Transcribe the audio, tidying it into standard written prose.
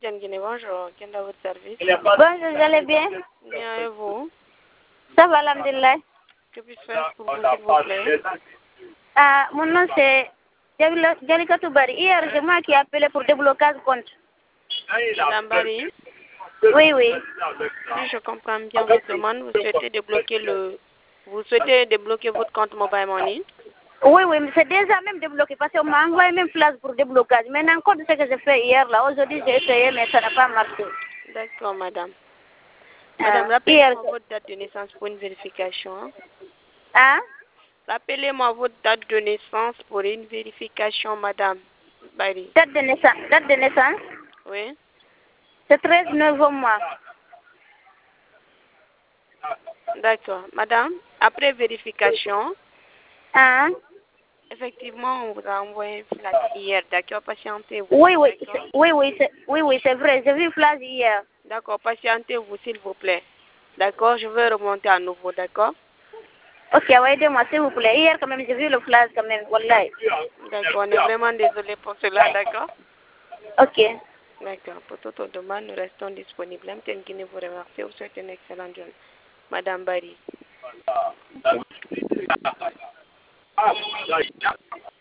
Diane Guinée, bonjour. Quel est votre service? Bonjour, vous allez bien? Bien, et vous? Ça va, alhamdulillah. Que puis-je faire pour vous, s'il vous plaît? Mon nom c'est Jalika Toubari. Hier, c'est moi qui ai appelé pour déblocage compte. Madame Barry, Oui, oui. si je comprends bien votre demande, vous souhaitez débloquer votre compte Mobile Money? Oui, oui, mais c'est déjà même débloqué parce qu'on m'a envoyé même place pour déblocage. Maintenant, encore ce que j'ai fait hier, là, aujourd'hui, j'ai essayé, mais ça n'a pas marché. D'accord, madame. Madame, rappelez-moi votre date de naissance pour une vérification. Hein? Rappelez-moi votre date de naissance pour une vérification, madame Barry. Date de naissance? Date de naissance? Oui. C'est 13 novembre. D'accord. Madame, après vérification, Hein? effectivement, on vous a envoyé un flash hier. D'accord, patientez-vous. Oui, oui. Oui, c'est vrai. J'ai vu flash hier. D'accord, patientez-vous, s'il vous plaît. D'accord, je vais remonter à nouveau, d'accord? Ok, aidez-moi, s'il vous plaît. Hier, quand même, j'ai vu le flash, quand même. Wallahi. D'accord, on est vraiment désolé pour cela, d'accord? Ok. D'accord, pour toute autre demande, nous restons disponibles. MTN Guinée vous remercie. Vous souhaite une excellente journée. Madame Barry.